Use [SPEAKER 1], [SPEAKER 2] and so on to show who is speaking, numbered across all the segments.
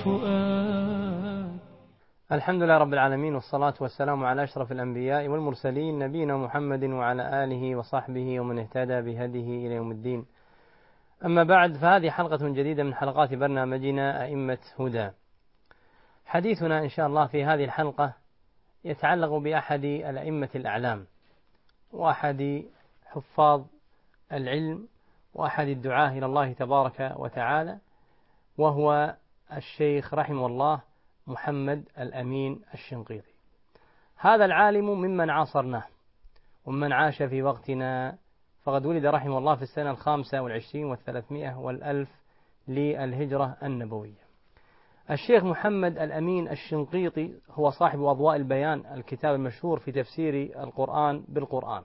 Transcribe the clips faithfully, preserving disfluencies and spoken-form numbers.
[SPEAKER 1] الفؤاد.
[SPEAKER 2] الحمد لله رب العالمين، والصلاة والسلام على أشرف الأنبياء والمرسلين، نبينا محمد وعلى آله وصحبه ومن اهتدى بهديه إلى يوم الدين. أما بعد، فهذه حلقة جديدة من حلقات برنامجنا أئمة هدى. حديثنا إن شاء الله في هذه الحلقة يتعلق بأحد الأئمة الأعلام، وأحد حفاظ العلم، وأحد الدعاة إلى الله تبارك وتعالى، وهو الشيخ رحمه الله محمد الأمين الشنقيطي. هذا العالم ممن عاصرناه ومن عاش في وقتنا، فقد ولد رحمه الله في السنة الخامسة والعشرين والثلاثمائة والألف للهجرة النبوية. الشيخ محمد الأمين الشنقيطي هو صاحب أضواء البيان، الكتاب المشهور في تفسير القرآن بالقرآن.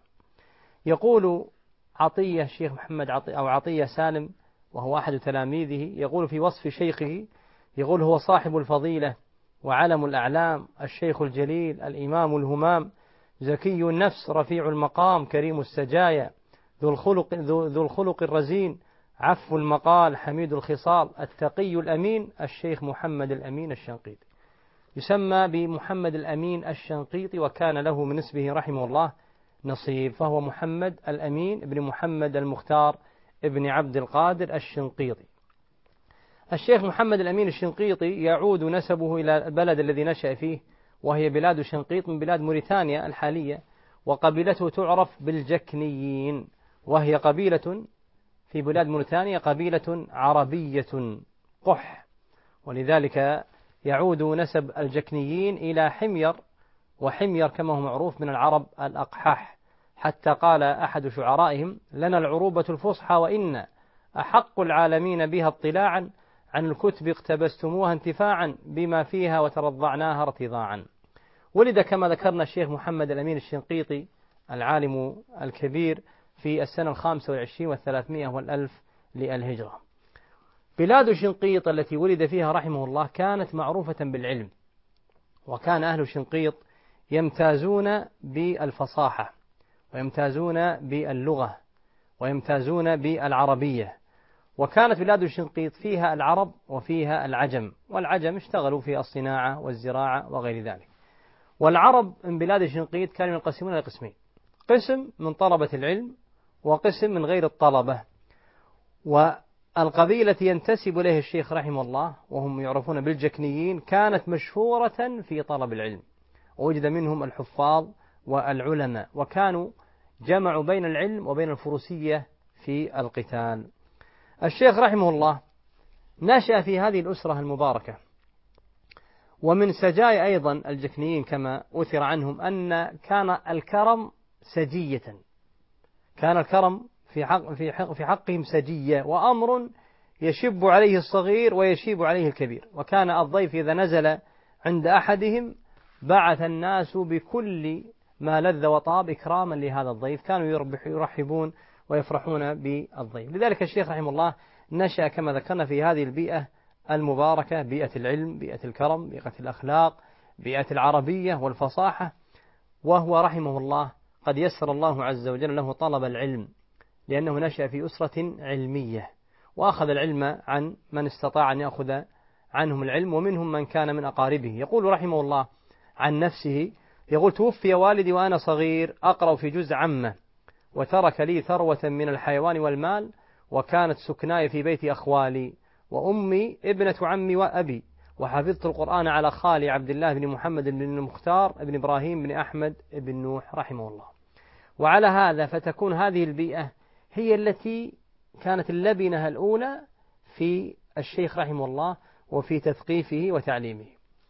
[SPEAKER 2] يقول عطية الشيخ محمد عطية أو عطية سالم، وهو أحد تلاميذه، يقول في وصف شيخه، يقول: هو صاحب الفضيلة وعلم الأعلام، الشيخ الجليل، الإمام الهمام، زكي النفس، رفيع المقام، كريم السجايا، ذو الخلق, ذو, ذو الخلق الرزين، عفو المقال، حميد الخصال، التقي الأمين، الشيخ محمد الأمين الشنقيطي. يسمى بمحمد الأمين الشنقيطي، وكان له من اسمه رحمه الله نصيب، فهو محمد الأمين بن محمد المختار ابن عبد القادر الشنقيطي. الشيخ محمد الأمين الشنقيطي يعود نسبه إلى البلد الذي نشأ فيه، وهي بلاد شنقيط من بلاد موريتانيا الحالية، وقبيلته تعرف بالجكنيين، وهي قبيلة في بلاد موريتانيا قبيلة عربية قح، ولذلك يعود نسب الجكنيين إلى حمير، وحمير كما هو معروف من العرب الأقحاح، حتى قال أحد شعرائهم: لنا العروبة الفصحى وإن أحق العالمين بها اطلاعا، عن الكتب اقتبستموها انتفاعا، بما فيها وترضعناها ارتضاعا. ولد كما ذكرنا الشيخ محمد الأمين الشنقيطي العالم الكبير في السنة الخامسة والعشرين والثلاثمائة والألف للهجرة. بلاد شنقيط التي ولد فيها رحمه الله كانت معروفة بالعلم، وكان أهل شنقيط يمتازون بالفصاحة، ويمتازون باللغة، ويمتازون بالعربية. وكانت بلاد الشنقيط فيها العرب وفيها العجم، والعجم اشتغلوا في الصناعة والزراعة وغير ذلك. والعرب من بلاد الشنقيط كانوا ينقسمون إلى قسمين: قسم من طلبة العلم، وقسم من غير الطلبة. والقبيلة ينتسب إليه الشيخ رحمه الله، وهم يعرفون بالجكنيين، كانت مشهورة في طلب العلم، ووجد منهم الحفاظ والعلماء، وكانوا جمعوا بين العلم وبين الفروسية في القتال. الشيخ رحمه الله نشأ في هذه الأسرة المباركة، ومن سجايا أيضا الجكنيين كما أثر عنهم أن كان الكرم سجية، كان الكرم في حق في حق في حقهم سجية، وأمر يشب عليه الصغير ويشيب عليه الكبير. وكان الضيف إذا نزل عند أحدهم بعث الناس بكل ما لذ وطاب إكراما لهذا الضيف، كانوا يرحبون ويفرحون بالضيف. لذلك الشيخ رحمه الله نشأ كما ذكرنا في هذه البيئة المباركة، بيئة العلم، بيئة الكرم، بيئة الأخلاق، بيئة العربية والفصاحة. وهو رحمه الله قد يسر الله عز وجل له طلب العلم، لأنه نشأ في أسرة علمية، وأخذ العلم عن من استطاع أن يأخذ عنهم العلم، ومنهم من كان من أقاربه. يقول رحمه الله عن نفسه، يقول: توفي والدي وأنا صغير أقرأ في جزء عامة، وترك لي ثروة من الحيوان والمال، وكانت سكناي في بيت أخوالي، وأمي ابنة عمي وأبي، وحفظت القرآن على خالي عبد الله بن محمد بن المختار بن إبراهيم بن أحمد بن نوح رحمه الله. وعلى هذا فتكون هذه البيئة هي التي كانت اللبنة الأولى في الشيخ رحمه الله وفي تثقيفه وتعليمه.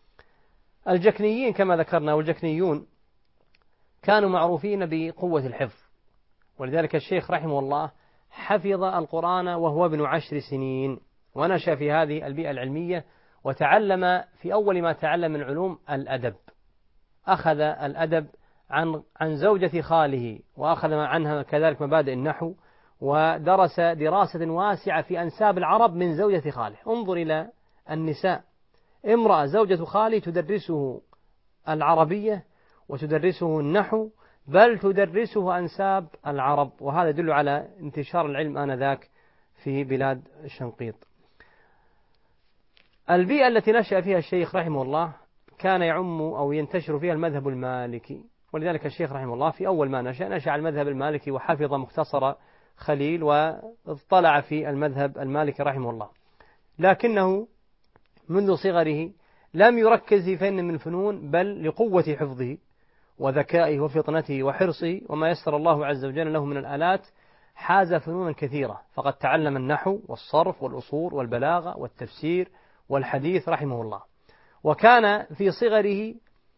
[SPEAKER 2] الجكنيين كما ذكرنا، والجكنيون كانوا معروفين بقوة الحفظ، ولذلك الشيخ رحمه الله حفظ القرآن وهو ابن عشر سنين، ونشأ في هذه البيئة العلمية، وتعلم في أول ما تعلم من علوم الأدب. أخذ الأدب عن عن زوجة خاله، وأخذ عنها كذلك مبادئ النحو، ودرس دراسة واسعة في أنساب العرب من زوجة خاله. انظر إلى النساء، امرأة زوجة خالي تدرسه العربية وتدرسه النحو، بل تدرسه أنساب العرب، وهذا يدل على انتشار العلم آنذاك في بلاد الشنقيط. البيئة التي نشأ فيها الشيخ رحمه الله كان يعم أو ينتشر فيها المذهب المالكي، ولذلك الشيخ رحمه الله في أول ما نشأ نشأ على المذهب المالكي وحفظ مختصر خليل واطلع في المذهب المالكي رحمه الله، لكنه منذ صغره لم يركز في فن من الفنون، بل لقوة حفظه وذكائه وفطنته وحرصه وما يسر الله عز وجل له من الآلات حاز فنونا كثيرة، فقد تعلم النحو والصرف والأصول والبلاغة والتفسير والحديث رحمه الله. وكان في صغره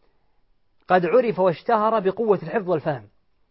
[SPEAKER 2] قد عرف واشتهر بقوة الحفظ والفهم،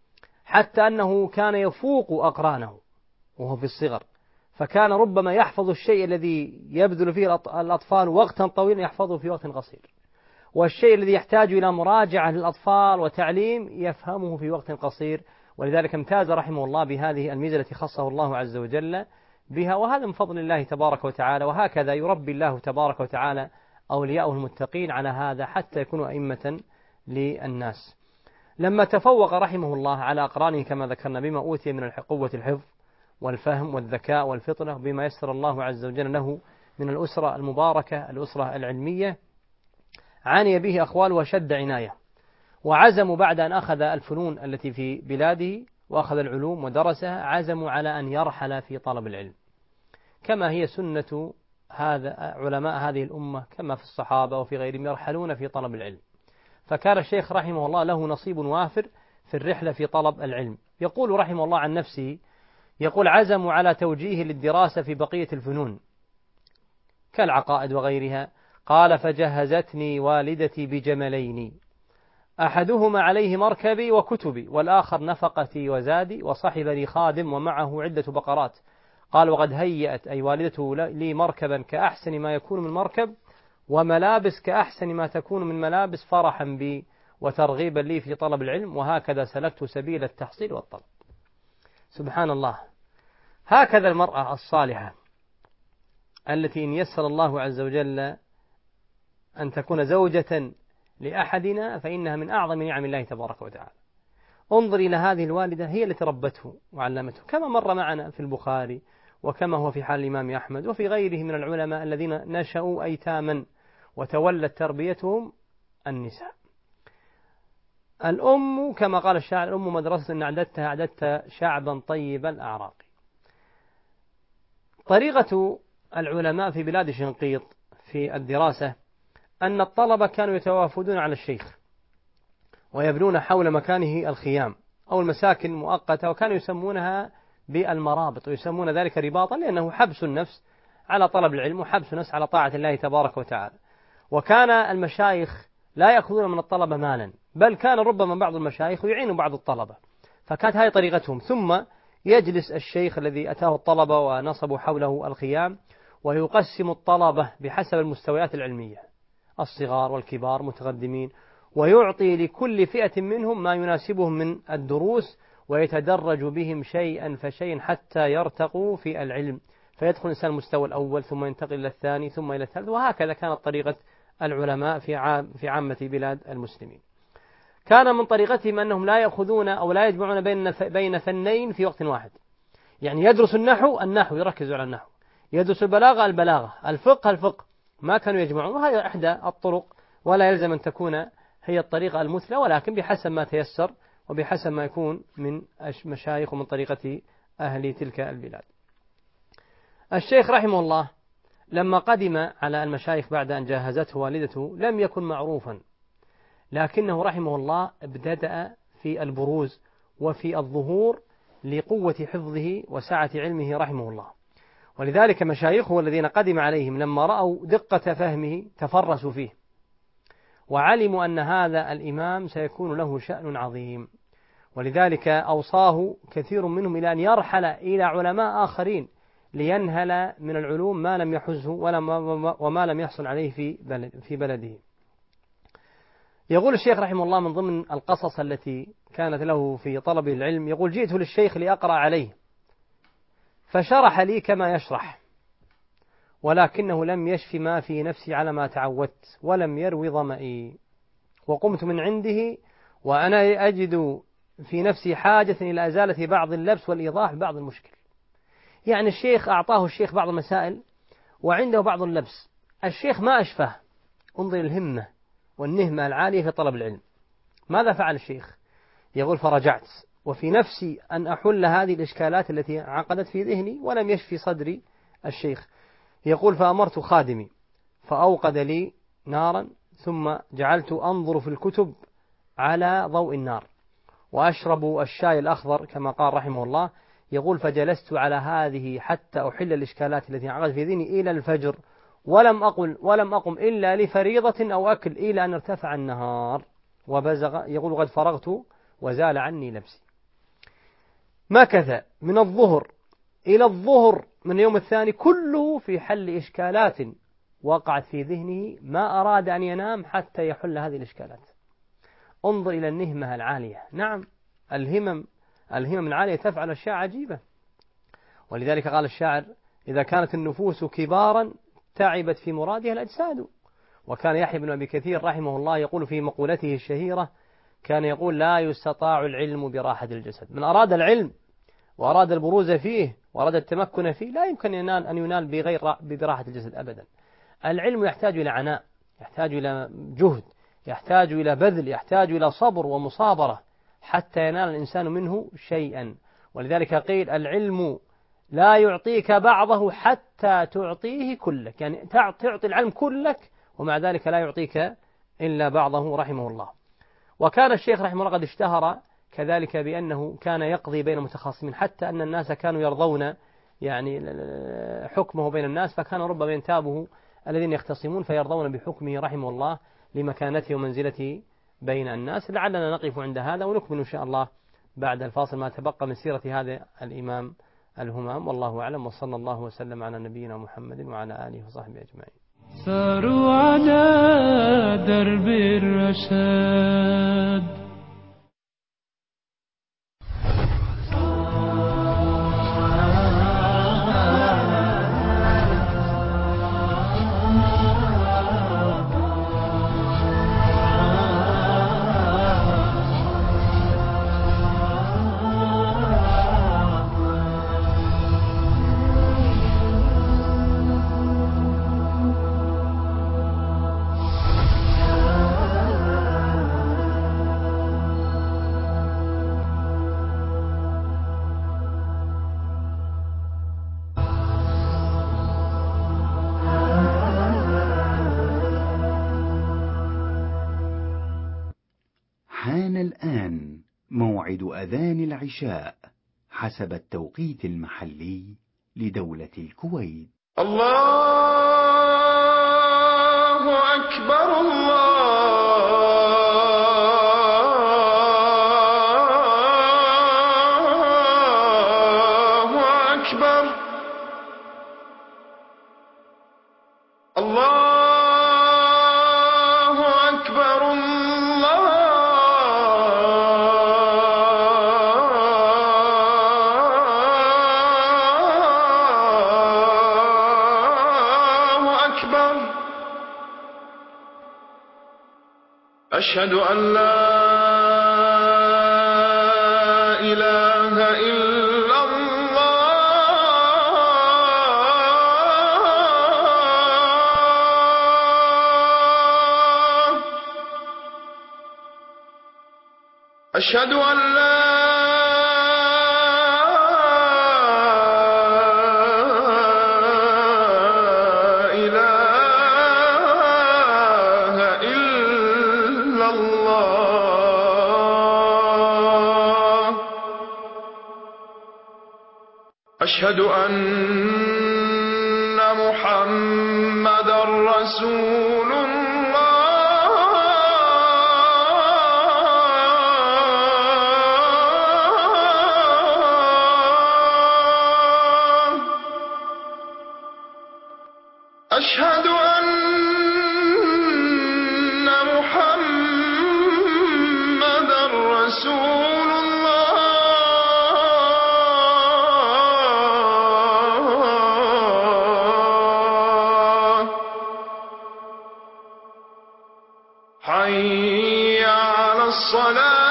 [SPEAKER 2] حتى أنه كان يفوق أقرانه وهو في الصغر، فكان ربما يحفظ الشيء الذي يبذل فيه الأطفال وقتا طويلا يحفظه في وقت قصير، والشيء الذي يحتاج إلى مراجعة للأطفال وتعليم يفهمه في وقت قصير. ولذلك امتاز رحمه الله بهذه الميزة التي خصه الله عز وجل بها، وهذا من فضل الله تبارك وتعالى. وهكذا يربي الله تبارك وتعالى أولياءه المتقين على هذا حتى يكونوا أئمة للناس. لما تفوق رحمه الله على أقرانه كما ذكرنا بما أوتي من قوة الحفظ والفهم والذكاء والفطنة، بما يسر الله عز وجل له من الأسرة المباركة الأسرة العلمية، عني به أخوال وشد عناية، وعزموا بعد أن أخذ الفنون التي في بلاده وأخذ العلوم ودرسها، عزموا على أن يرحل في طلب العلم، كما هي سنة هذا علماء هذه الأمة كما في الصحابة وفي غيرهم يرحلون في طلب العلم. فكان الشيخ رحمه الله له نصيب وافر في الرحلة في طلب العلم. يقول رحمه الله عن نفسه، يقول: عزموا على توجيه للدراسة في بقية الفنون كالعقائد وغيرها. قال: فجهزتني والدتي بجملين، أحدهما عليه مركبي وكتبي، والآخر نفقتي وزادي، وصحب لي خادم ومعه عدة بقرات. قال: وقد هيأت أي والدته لي مركبا كأحسن ما يكون من مركب، وملابس كأحسن ما تكون من ملابس، فرحا بي وترغيبا لي في طلب العلم، وهكذا سلكت سبيل التحصيل والطلب. سبحان الله، هكذا المرأة الصالحة التي إن يسر الله عز وجل أن تكون زوجة لأحدنا فإنها من أعظم نعم الله تبارك وتعالى. انظر إلى هذه الوالدة، هي التي ربته وعلمته، كما مر معنا في البخاري وكما هو في حال الإمام أحمد وفي غيره من العلماء الذين نشأوا أيتاما وتولت تربيتهم النساء. الأم كما قال الشاعر: الأم مدرسة إن أعددتها أعددت شعبا طيب الأعراق. طريقة العلماء في بلاد شنقيط في الدراسة أن الطلبة كانوا يتوافدون على الشيخ ويبنون حول مكانه الخيام أو المساكن المؤقتة، وكانوا يسمونها بالمرابط، ويسمون ذلك رباطا لأنه حبس النفس على طلب العلم وحبس النفس على طاعة الله تبارك وتعالى. وكان المشايخ لا يأخذون من الطلبة مالا، بل كان ربما بعض المشايخ يعين بعض الطلبة، فكانت هذه طريقتهم. ثم يجلس الشيخ الذي أتاه الطلبة ونصبوا حوله الخيام ويقسم الطلبة بحسب المستويات العلمية، الصغار والكبار متقدمين، ويعطي لكل فئة منهم ما يناسبهم من الدروس، ويتدرج بهم شيئا فشيئا حتى يرتقوا في العلم، فيدخل الإنسان المستوى الأول ثم ينتقل إلى الثاني ثم إلى الثالث. وهكذا كانت طريقة العلماء في عام في عامة بلاد المسلمين. كان من طريقتهم أنهم لا يأخذون أو لا يجمعون بين بين فنين في وقت واحد، يعني يدرس النحو النحو يركز على النحو، يدرس البلاغة البلاغة، الفقه الفقه، ما كانوا يجمعون. وهذه إحدى الطرق، ولا يلزم أن تكون هي الطريقة المثلى، ولكن بحسب ما تيسر وبحسب ما يكون من مشايخ ومن طريقة أهل تلك البلاد. الشيخ رحمه الله لما قدم على المشايخ بعد أن جهزته والدته لم يكن معروفا، لكنه رحمه الله ابتدأ في البروز وفي الظهور لقوة حفظه وسعة علمه رحمه الله. ولذلك مشايخه الذين قدم عليهم لما رأوا دقة فهمه تفرسوا فيه، وعلموا أن هذا الإمام سيكون له شأن عظيم، ولذلك أوصاه كثير منهم إلى أن يرحل إلى علماء آخرين لينهل من العلوم ما لم يحزه وما لم يحصل عليه في بلد في بلده. يقول الشيخ رحمه الله من ضمن القصص التي كانت له في طلب العلم، يقول: جئت للشيخ لأقرأ عليه فشرح لي كما يشرح، ولكنه لم يشف ما في نفسي على ما تعودت ولم يروي ظمئي، وقمت من عنده وأنا أجد في نفسي حاجة إلى أزالة بعض اللبس والإيضاح ببعض المشكل. يعني الشيخ أعطاه الشيخ بعض المسائل وعنده بعض اللبس، الشيخ ما أشفه، انظر الهمة والنهمة العالية في طلب العلم. ماذا فعل الشيخ؟ يقول فرجعت وفي نفسي أن أحل هذه الإشكالات التي عقدت في ذهني ولم يشفي صدري الشيخ. يقول فأمرت خادمي فأوقد لي نارا ثم جعلت أنظر في الكتب على ضوء النار وأشرب الشاي الأخضر كما قال رحمه الله. يقول فجلست على هذه حتى أحل الإشكالات التي عقدت في ذهني إلى الفجر ولم أقل ولم أقم إلا لفريضة أو أكل إلى أن ارتفع النهار وبزغ. يقول قد فرغت وزال عني لبسي. مكث من الظهر إلى الظهر من يوم الثاني كله في حل إشكالات وقعت في ذهنه، ما أراد أن ينام حتى يحل هذه الإشكالات. انظر إلى النهمة العالية. نعم الهمم الهمم العالية تفعل أشياء عجيبة، ولذلك قال الشاعر إذا كانت النفوس كبارا تعبت في مرادها الأجساد. وكان يحيى بن أبي كثير رحمه الله يقول في مقولته الشهيرة كان يقول لا يستطاع العلم براحة الجسد. من أراد العلم وأراد البروز فيه وأراد التمكن فيه لا يمكن ينال أن ينال بغير براحة الجسد أبدا. العلم يحتاج إلى عناء، يحتاج إلى جهد، يحتاج إلى بذل، يحتاج إلى صبر ومصابرة حتى ينال الإنسان منه شيئا. ولذلك قيل العلم لا يعطيك بعضه حتى تعطيه كلك، يعني تعطي العلم كلك ومع ذلك لا يعطيك إلا بعضه رحمه الله. وكان الشيخ رحمه الله قد اشتهر كذلك بأنه كان يقضي بين المتخاصمين حتى أن الناس كانوا يرضون يعني حكمه بين الناس، فكان ربما ينتابه الذين يختصمون فيرضون بحكمه رحمه الله لمكانته ومنزلته بين الناس. لعلنا نقف عند هذا ونكمل إن شاء الله بعد الفاصل ما تبقى من سيرة هذا الإمام الهمام، والله أعلم، وصلى الله وسلم على نبينا محمد وعلى آله وصحبه أجمعين.
[SPEAKER 1] ساروا على درب الرشاد
[SPEAKER 3] حان الآن موعد أذان العشاء حسب التوقيت المحلي لدولة الكويت.
[SPEAKER 4] الله أكبر الله أكبر الله أشهد أن لا إله إلا الله أشهد أن لا أشهد أن محمدًا رسول الله أشهد أن محمدًا رسول حي على الصلاة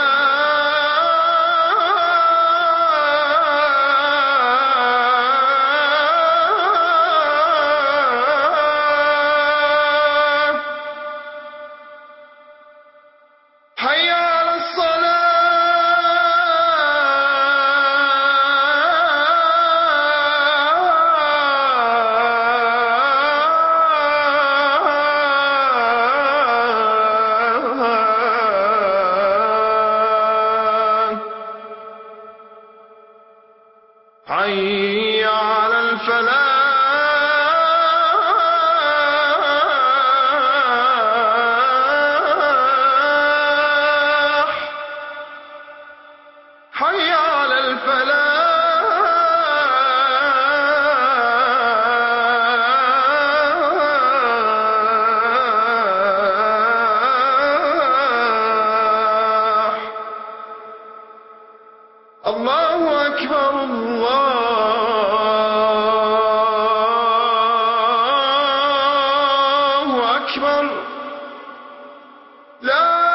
[SPEAKER 4] أكبر لا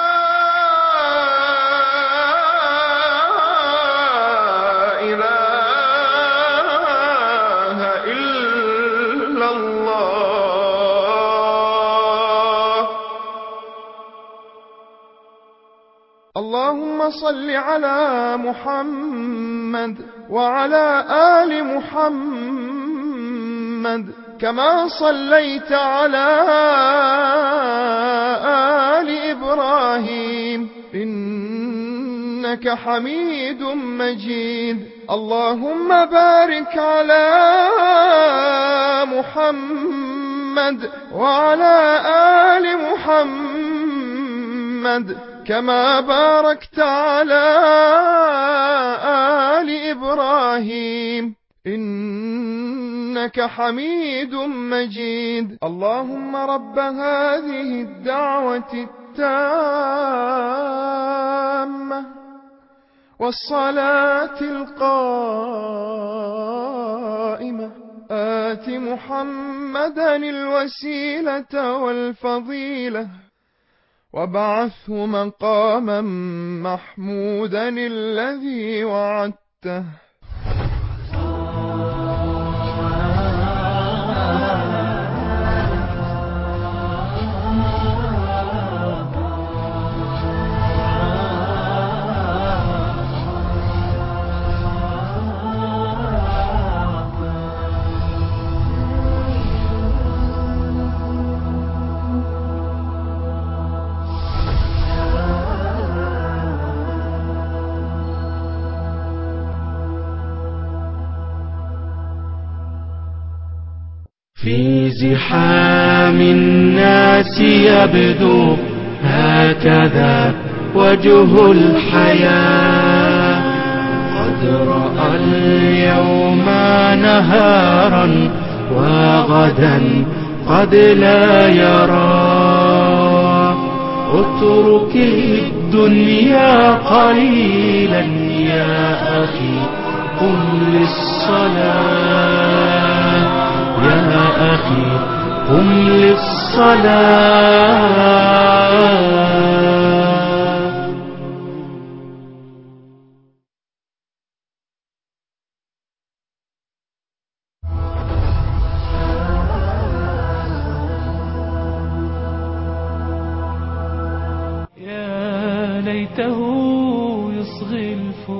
[SPEAKER 4] إله إلا الله. اللهم صل على محمد وعلى آل محمد كما صليت على آل إبراهيم إنك حميد مجيد. اللهم بارك على محمد وعلى آل محمد كما باركت على آل إبراهيم إنك حميد مجيد. اللهم رب هذه الدعوة التامة والصلاة القائمة آت محمدا الوسيلة والفضيلة وابعثه مقاما محمودا الذي وعدته.
[SPEAKER 1] في زحام الناس يبدو هكذا وجه الحياة، قد رأى اليوم نهارا وغدا قد لا يرى. اترك الدنيا قليلا يا أخي قم للصلاة، يا أخي قم للصلاة. يا ليته يصغي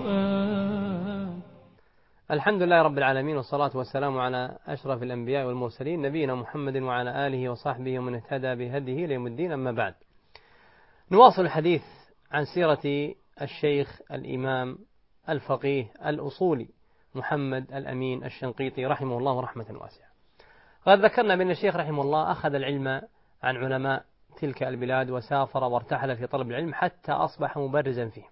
[SPEAKER 1] الفؤاد.
[SPEAKER 2] الحمد لله رب العالمين، والصلاة والسلام على أشرف الأنبياء والمرسلين نبينا محمد وعلى آله وصحبه ومن اهتدى بهديه ليوم الدين. أما بعد، نواصل الحديث عن سيرة الشيخ الإمام الفقيه الأصولي محمد الأمين الشنقيطي رحمه الله رحمة واسعة. قد ذكرنا بأن الشيخ رحمه الله أخذ العلم عن علماء تلك البلاد وسافر وارتحل في طلب العلم حتى أصبح مبرزا فيه،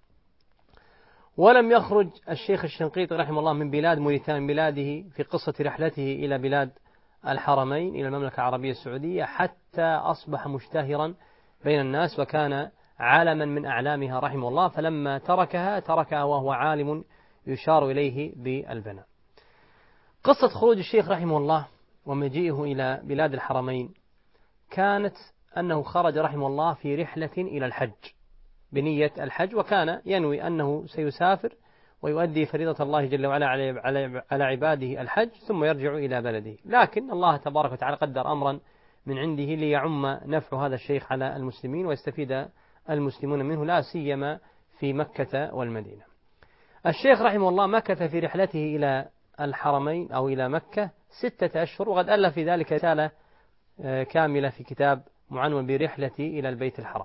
[SPEAKER 2] ولم يخرج الشيخ الشنقيطي رحمه الله من بلاد موريتانيا من بلاده في قصة رحلته إلى بلاد الحرمين إلى المملكة العربية السعودية حتى أصبح مشتهرا بين الناس وكان عالما من أعلامها رحمه الله. فلما تركها تركها وهو عالم يشار إليه بالبناء. قصة خروج الشيخ رحمه الله ومجيئه إلى بلاد الحرمين كانت أنه خرج رحمه الله في رحلة إلى الحج بنية الحج، وكان ينوي أنه سيسافر ويؤدي فريضة الله جل وعلا على عباده الحج ثم يرجع إلى بلده. لكن الله تبارك وتعالى قدر أمرا من عنده ليعم نفع هذا الشيخ على المسلمين ويستفيد المسلمون منه، لا سيما في مكة والمدينة. الشيخ رحمه الله مكث في رحلته إلى الحرمين أو إلى مكة ستة أشهر، وقد ألف في ذلك رسالة كاملة في كتاب معنون برحلتي إلى البيت الحرام.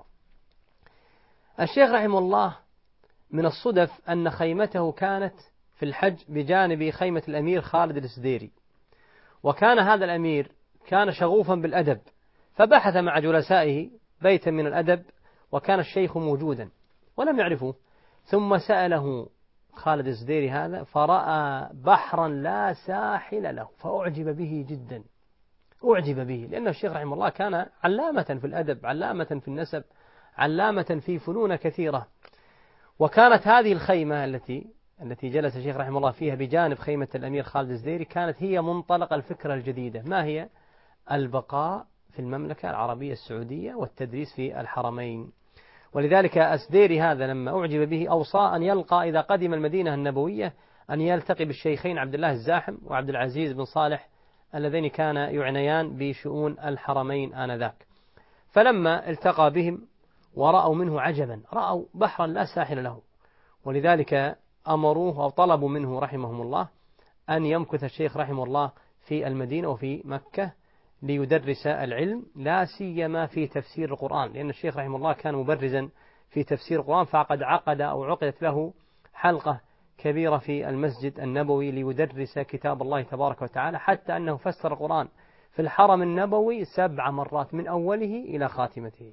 [SPEAKER 2] الشيخ رحمه الله من الصدف أن خيمته كانت في الحج بجانب خيمة الأمير خالد السديري، وكان هذا الأمير كان شغوفا بالأدب فبحث مع جلسائه بيتا من الأدب، وكان الشيخ موجودا ولم يعرفه، ثم سأله خالد السديري هذا فرأى بحرا لا ساحل له فأعجب به جدا، أعجب به لأن الشيخ رحمه الله كان علامة في الأدب، علامة في النسب، علامة في فنون كثيرة. وكانت هذه الخيمة التي التي جلس الشيخ رحمه الله فيها بجانب خيمة الأمير خالد السديري كانت هي منطلق الفكرة الجديدة. ما هي؟ البقاء في المملكة العربية السعودية والتدريس في الحرمين. ولذلك أسديري هذا لما أعجب به أوصى أن يلقى إذا قدم المدينة النبوية أن يلتقي بالشيخين عبد الله الزاحم وعبد العزيز بن صالح اللذين كان يعنيان بشؤون الحرمين آنذاك. فلما التقى بهم ورأوا منه عجبا، رأوا بحرا لا ساحل له، ولذلك أمروه أو طلبوا منه رحمهم الله أن يمكث الشيخ رحمه الله في المدينة وفي مكة ليدرس العلم، لا سيما في تفسير القرآن، لأن الشيخ رحمه الله كان مبرزا في تفسير القرآن، فقد عقد أو عقدت له حلقة كبيرة في المسجد النبوي ليدرس كتاب الله تبارك وتعالى، حتى أنه فسر القرآن في الحرم النبوي سبع مرات من أوله إلى خاتمته.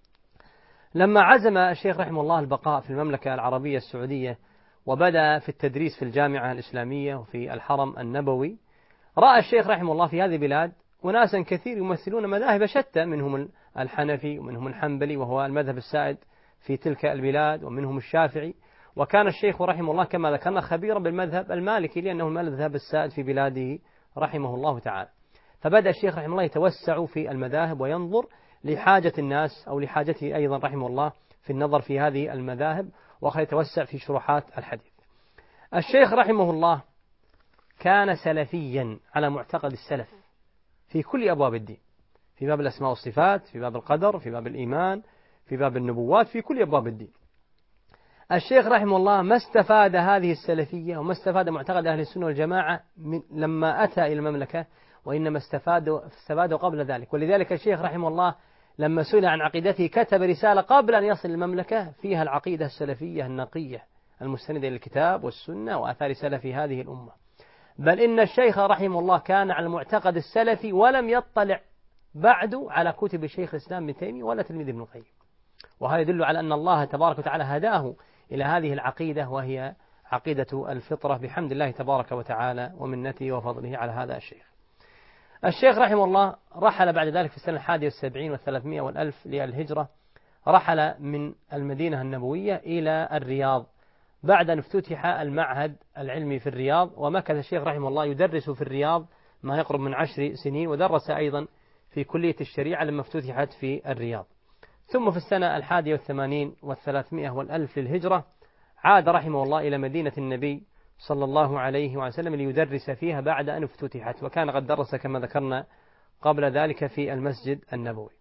[SPEAKER 2] لما عزم الشيخ رحمه الله البقاء في المملكة العربية السعودية وبدأ في التدريس في الجامعة الإسلامية وفي الحرم النبوي، رأى الشيخ رحمه الله في هذه البلاد وناسا كثير يمثلون مذاهب شتى، منهم الحنفي ومنهم الحنبلي وهو المذهب السائد في تلك البلاد، ومنهم الشافعي، وكان الشيخ رحمه الله كما ذكرنا خبيرا بالمذهب المالكي لأنه المذهب السائد في بلاده رحمه الله تعالى. فبدأ الشيخ رحمه الله يتوسع في المذاهب وينظر لحاجة الناس أو لحاجته أيضا رحمه الله في النظر في هذه المذاهب، ويتوسع في شروحات الحديث. الشيخ رحمه الله كان سلفيا على معتقد السلف في كل أبواب الدين، في باب الأسماء والصفات، في باب القدر، في باب الإيمان، في باب النبوات، في كل أبواب الدين. الشيخ رحمه الله ما استفاد هذه السلفية وما استفاد معتقد أهل السنة والجماعة من لما أتى إلى المملكة، وإنما استفادوا استفادوا قبل ذلك. ولذلك الشيخ رحمه الله لما سئل عن عقيدته كتب رسالة قبل أن يصل المملكة فيها العقيدة السلفية النقية المستندة إلى الكتاب والسنة وآثار سلف هذه الأمة. بل إن الشيخ رحمه الله كان على المعتقد السلفي ولم يطلع بعد على كتب الشيخ الإسلام ابن تيمية ولا تلميذ ابن القيم، وهذا يدل على أن الله تبارك وتعالى هداه إلى هذه العقيدة، وهي عقيدة الفطرة بحمد الله تبارك وتعالى ومنته وفضله على هذا الشيخ. الشيخ رحمه الله رحل بعد ذلك في السنة الحادية والسبعين والثلاثمائة والألف للهجرة، رحل من المدينة النبوية إلى الرياض بعد أن افتتح المعهد العلمي في الرياض، ومكث الشيخ رحمه الله يدرس في الرياض ما يقرب من عشر سنين، ودرس أيضا في كلية الشريعة لما افتتحت في الرياض. ثم في السنة الحادية والثمانين والثلاثمائة والألف للهجرة عاد رحمه الله إلى مدينة النبي صلى الله عليه وسلم ليدرس فيها بعد أن افتتحت، وكان قد درس كما ذكرنا قبل ذلك في المسجد النبوي.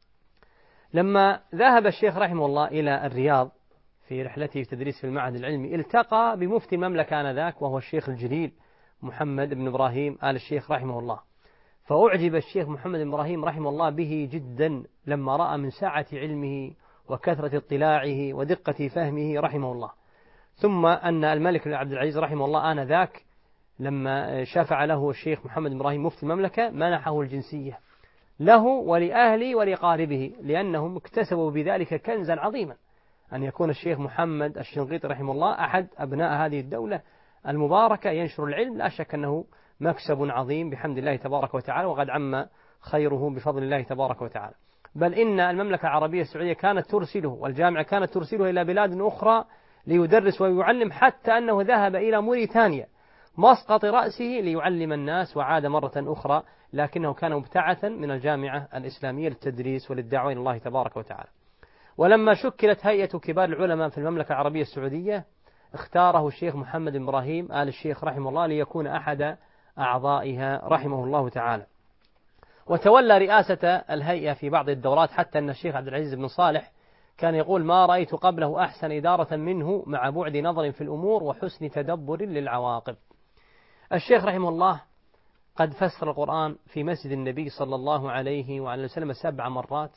[SPEAKER 2] لما ذهب الشيخ رحمه الله إلى الرياض في رحلته في تدريس في المعهد العلمي التقى بمفتي المملكة آنذاك وهو الشيخ الجليل محمد بن إبراهيم آل الشيخ رحمه الله، فأعجب الشيخ محمد بن إبراهيم رحمه الله به جدا لما رأى من سعة علمه وكثرة اطلاعه ودقة فهمه رحمه الله. ثم أن الملك عبد العزيز رحمه الله آنذاك لما شفع له الشيخ محمد بن إبراهيم مفتي المملكة منحه الجنسية له ولأهله ولقاربه، لأنهم اكتسبوا بذلك كنزا عظيما أن يكون الشيخ محمد الشنقيطي رحمه الله أحد أبناء هذه الدولة المباركة ينشر العلم، لا شك أنه مكسب عظيم بحمد الله تبارك وتعالى، وقد عم خيره بفضل الله تبارك وتعالى. بل إن المملكة العربية السعودية كانت ترسله والجامعة كانت ترسله إلى بلاد أخرى ليدرس ويعلم، حتى أنه ذهب إلى موريتانيا مسقط رأسه ليعلم الناس وعاد مرة أخرى، لكنه كان مبتعثا من الجامعة الإسلامية للتدريس وللدعوة إلى الله تبارك وتعالى. ولما شكلت هيئة كبار العلماء في المملكة العربية السعودية اختاره الشيخ محمد بن إبراهيم آل الشيخ رحمه الله ليكون أحد أعضائها رحمه الله تعالى، وتولى رئاسة الهيئة في بعض الدورات، حتى أن الشيخ عبد العزيز بن صالح كان يقول ما رأيت قبله أحسن إدارة منه مع بعد نظر في الأمور وحسن تدبر للعواقب. الشيخ رحمه الله قد فسر القرآن في مسجد النبي صلى الله عليه وعلى وسلم سبع مرات،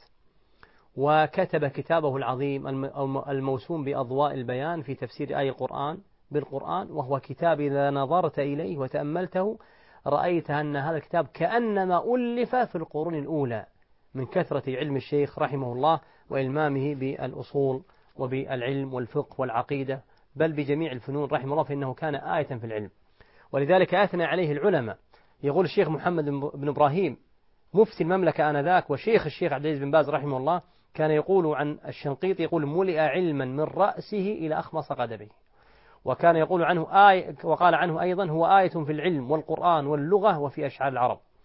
[SPEAKER 2] وكتب كتابه العظيم الموسوم بأضواء البيان في تفسير آية القرآن بالقرآن، وهو كتاب إذا نظرت إليه وتأملته رأيت أن هذا الكتاب كأنما ألف في القرون الأولى من كثرة علم الشيخ رحمه الله وإلمامه بالأصول وبالعلم والفقه والعقيدة، بل بجميع الفنون رحمه الله، فإنه كان آية في العلم. ولذلك أثنى عليه العلماء. يقول الشيخ محمد بن إبراهيم مفتي المملكة آنذاك وشيخ الشيخ عبد العزيز بن باز رحمه الله كان يقول عن الشنقيطي يقول ملئ علما من رأسه إلى أخمص قدمه، وكان يقول عنه آية، وقال عنه أيضا هو آية في العلم والقرآن واللغة وفي أشعار العرب.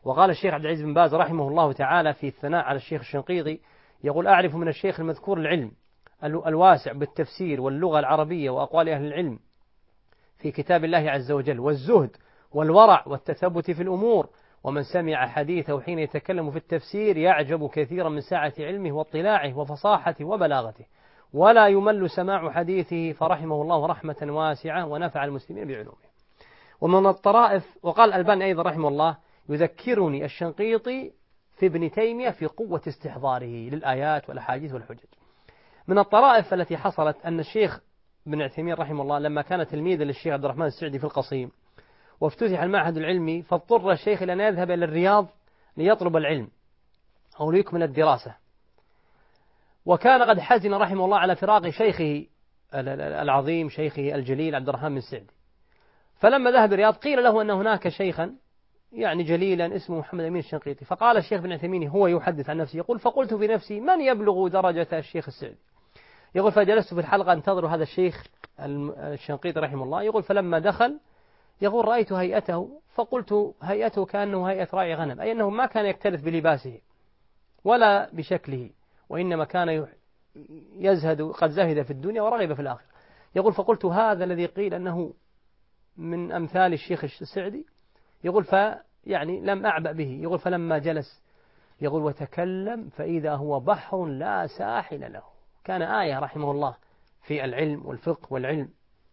[SPEAKER 2] وقال الشيخ عبد العزيز بن باز رحمه الله تعالى في الثناء على الشيخ الشنقيطي، يقول: أعرف من الشيخ المذكور العلم الواسع بالتفسير واللغة العربية وأقوال أهل العلم في كتاب الله عز وجل، والزهد والورع والتثبت في الأمور، ومن سمع حديثه حين يتكلم في التفسير يعجب كثيرا من سعة علمه واطلاعه وفصاحته وبلاغته، ولا يمل سماع حديثه، فرحمه الله رحمة واسعة ونفع المسلمين بعلومه. ومن الطرائف، وقال الألباني أيضا رحمه الله: يذكرني الشنقيطي في ابن تيمية في قوة استحضاره للآيات والأحاديث والحجج. من الطرائف التي حصلت أن الشيخ ابن عثيمين رحمه الله لما كان تلميذا للشيخ عبد الرحمن السعدي في القصيم وافتتح المعهد العلمي، فاضطر الشيخ إلى أن يذهب إلى الرياض ليطلب العلم أو ليكمل الدراسة، وكان قد حزن رحمه الله على فراق شيخه العظيم شيخه الجليل عبد الرحمن السعدي. فلما ذهب الرياض قيل له أن هناك شيخا يعني جليلا اسمه محمد أمين الشنقيطي، فقال الشيخ بن عثيمين هو يحدث عن نفسه يقول: فقلت في نفسي: من يبلغ درجة الشيخ السعدي؟ يقول: فجلست في الحلقة انتظر هذا الشيخ الشنقيطي رحمه الله. يقول: فلما دخل يقول رأيت هيئته، فقلت: هيئته كأنه هيئة راعي غنم، أي أنه ما كان يكترث بلباسه ولا بشكله، وإنما كان يزهد، قد زهد في الدنيا ورغب في الآخرة. يقول: فقلت: هذا الذي قيل أنه من أمثال الشيخ السعدي؟ يقول: فيعني لم أعبأ به. يقول: فلما جلس يقول وتكلم فإذا هو بحر لا ساحل له. كان آية رحمه الله في العلم والفقه والعلم.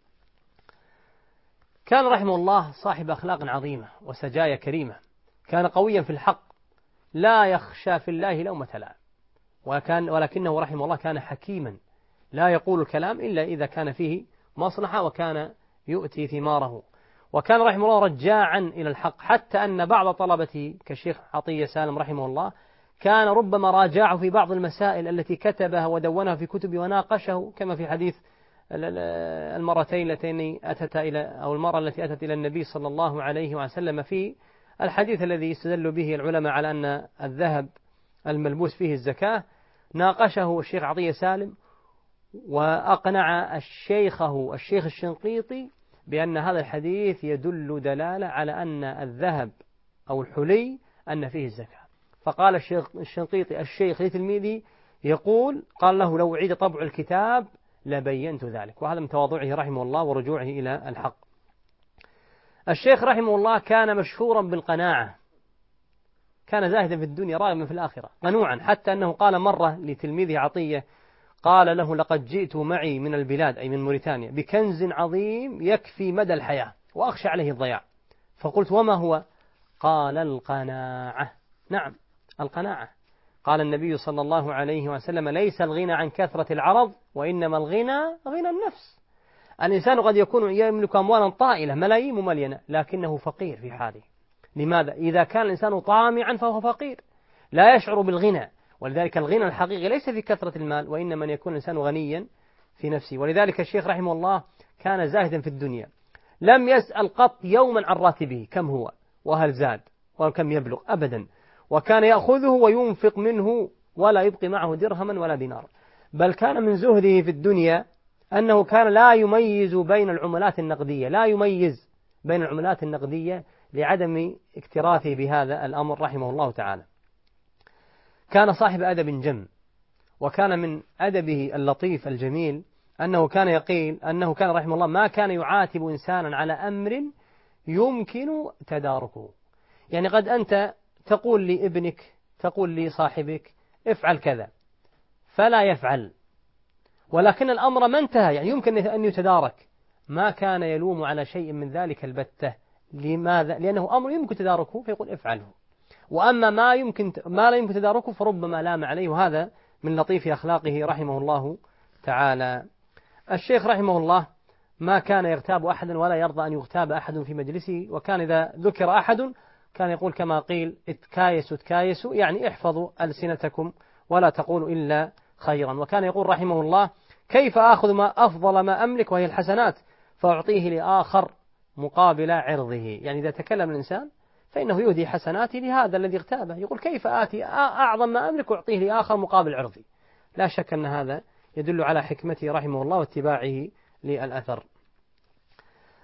[SPEAKER 2] كان رحمه الله صاحب أخلاق عظيمة وسجايا كريمة، كان قويا في الحق لا يخشى في الله لومة لائم، وكان ولكنه رحمه الله كان حكيما لا يقول الكلام إلا إذا كان فيه مصلحة، وكان يؤتي ثماره. وكان رحمه الله رجاعا إلى الحق، حتى أن بعض طلبته كالشيخ عطية سالم رحمه الله كان ربما راجعه في بعض المسائل التي كتبها ودونها في كتب وناقشه، كما في حديث المرتين اللتين أتتا إلى أو المرة التي أتت إلى النبي صلى الله عليه وسلم في الحديث الذي يستدل به العلماء على أن الذهب الملبوس فيه الزكاة. ناقشه الشيخ عطية سالم وأقنع الشيخه الشيخ الشنقيطي بأن هذا الحديث يدل دلالة على أن الذهب أو الحلي أن فيه الزكاة. فقال الشيخ الشنقيطي الشيخ لتلميذه يقول: قال له: لو عيد طبع الكتاب لبينت ذلك. وهذا من تواضعه رحمه الله ورجوعه إلى الحق. الشيخ رحمه الله كان مشهورا بالقناعة، كان زاهدا في الدنيا راغبا في الآخرة قنوعا، حتى أنه قال مرة لتلميذه عطية، قال له: لقد جئت معي من البلاد أي من موريتانيا بكنز عظيم يكفي مدى الحياة وأخشى عليه الضياع. فقلت: وما هو؟ قال: القناعة. نعم، القناعة. قال النبي صلى الله عليه وسلم: ليس الغنى عن كثرة العرض، وإنما الغنى غنى النفس. الإنسان قد يكون يملك أموالا طائلة ملايين مملينة لكنه فقير في حاله. لماذا؟ إذا كان الإنسان طامعا فهو فقير لا يشعر بالغنى. ولذلك الغنى الحقيقي ليس في كثرة المال، وإنما أن يكون الإنسان غنيا في نفسه. ولذلك الشيخ رحمه الله كان زاهدا في الدنيا، لم يسأل قط يوما عن راتبه كم هو وهل زاد وكم يبلغ أبدا، وكان يأخذه وينفق منه ولا يبقي معه درهما ولا دينار. بل كان من زهده في الدنيا أنه كان لا يميز بين العملات النقدية لا يميز بين العملات النقدية لعدم اكتراثه بهذا الأمر رحمه الله تعالى. كان صاحب أدب جم، وكان من أدبه اللطيف الجميل أنه كان يقيل أنه كان رحمه الله ما كان يعاتب إنسانا على أمر يمكن تداركه. يعني قد أنت تقول لابنك تقول لصاحبك افعل كذا فلا يفعل، ولكن الأمر ما انتهى، يعني يمكن أن يتدارك، ما كان يلوم على شيء من ذلك البتة. لماذا؟ لأنه أمر يمكن تداركه فيقول افعله، وأما ما يمكن ما لا يمكن تداركه فربما لام عليه. وهذا من لطيف أخلاقه رحمه الله تعالى. الشيخ رحمه الله ما كان يغتاب أحدا ولا يرضى أن يغتاب أحد في مجلسه، وكان إذا ذكر أحد كان يقول كما قيل: اتكايسوا اتكايسوا، يعني احفظوا ألسنتكم ولا تقولوا إلا خيرا. وكان يقول رحمه الله: كيف آخذ ما أفضل ما أملك وهي الحسنات فأعطيه لآخر مقابل عرضه؟ يعني إذا تكلم الإنسان فإنه يهدي حسناته لهذا الذي اغتابه، يقول كيف آتي أعظم ما أملك وأعطيه لآخر مقابل عرضي. لا شك أن هذا يدل على حكمته رحمه الله واتباعه للأثر.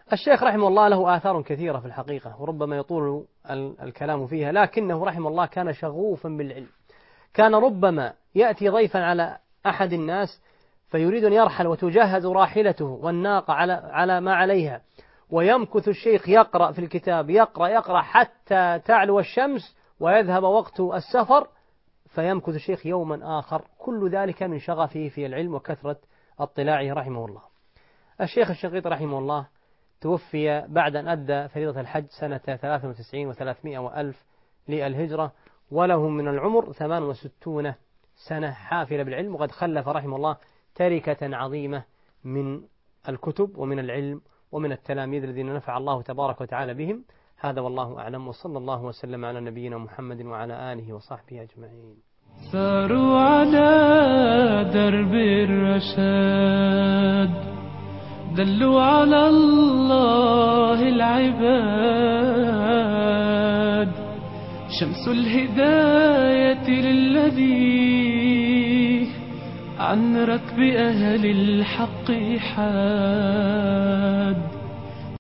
[SPEAKER 2] الشيخ رحمه الله له آثار كثيرة في الحقيقة، وربما يطول الكلام فيها، لكنه رحمه الله كان شغوفا بالعلم. كان ربما يأتي ضيفا على أحد الناس فيريد أن يرحل وتجهز راحلته والناقة على على ما عليها، ويمكث الشيخ يقرأ في الكتاب، يقرأ يقرأ حتى تعلو الشمس ويذهب وقت السفر، فيمكث الشيخ يوما آخر. كل ذلك من شغفه في العلم وكثرة اطلاعه رحمه الله. الشيخ الشنقيطي رحمه الله توفي بعد أن أدى فريضة الحج سنة ثلاثة وتسعين وثلاثمائة وألف للهجرة، وله من العمر ثمان وستون سنة حافلة بالعلم، وقد خلف رحمه الله تركة عظيمة من الكتب ومن العلم ومن التلاميذ الذين نفع الله تبارك وتعالى بهم. هذا والله أعلم، وصلى الله وسلم على نبينا محمد وعلى آله وصحبه أجمعين.
[SPEAKER 1] ساروا على درب الرشاد، دلوا على الله العباد، شمس الهداية للذي عن ركب أهل الحق حاد.